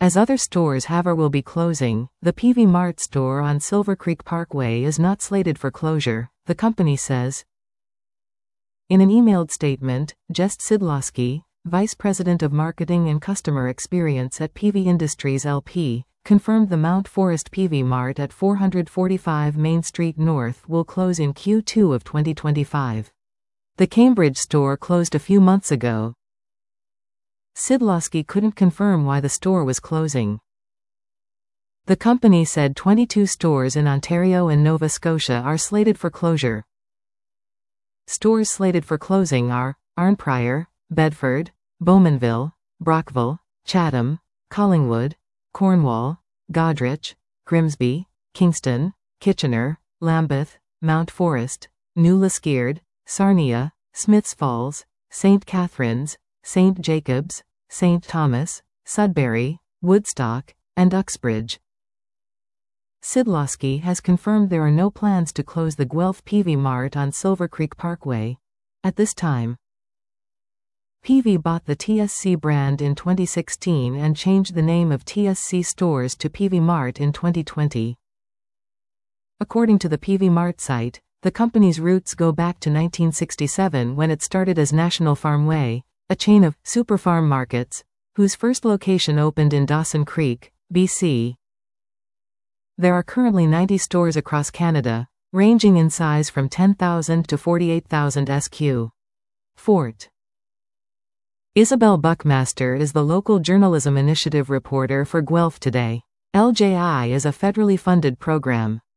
As other stores have or will be closing, the PV Mart store on Silver Creek Parkway is not slated for closure, the company says. In an emailed statement, Jess Sidlowski, Vice President of Marketing and Customer Experience at PV Industries LP, confirmed the Mount Forest PV Mart at 445 Main Street North will close in Q2 of 2025. The Cambridge store closed a few months ago. Sidlowski couldn't confirm why the store was closing. The company said 22 stores in Ontario and Nova Scotia are slated for closure. Stores slated for closing are Arnprior, Bedford, Bowmanville, Brockville, Chatham, Collingwood, Cornwall, Goderich, Grimsby, Kingston, Kitchener, Lambeth, Mount Forest, New Liskeard, Sarnia, Smiths Falls, St. Catharines, St. Jacobs, St. Thomas, Sudbury, Woodstock, and Uxbridge. Sidlowski has confirmed there are no plans to close the Guelph PV Mart on Silver Creek Parkway at this time. PV bought the TSC brand in 2016 and changed the name of TSC stores to PV Mart in 2020. According to the PV Mart site, the company's roots go back to 1967 when it started as National Farmway, a chain of super farm markets, whose first location opened in Dawson Creek, BC. There are currently 90 stores across Canada, ranging in size from 10,000 to 48,000 SQ. Fort. Isabel Buckmaster is the local journalism initiative reporter for Guelph Today. LJI is a federally funded program.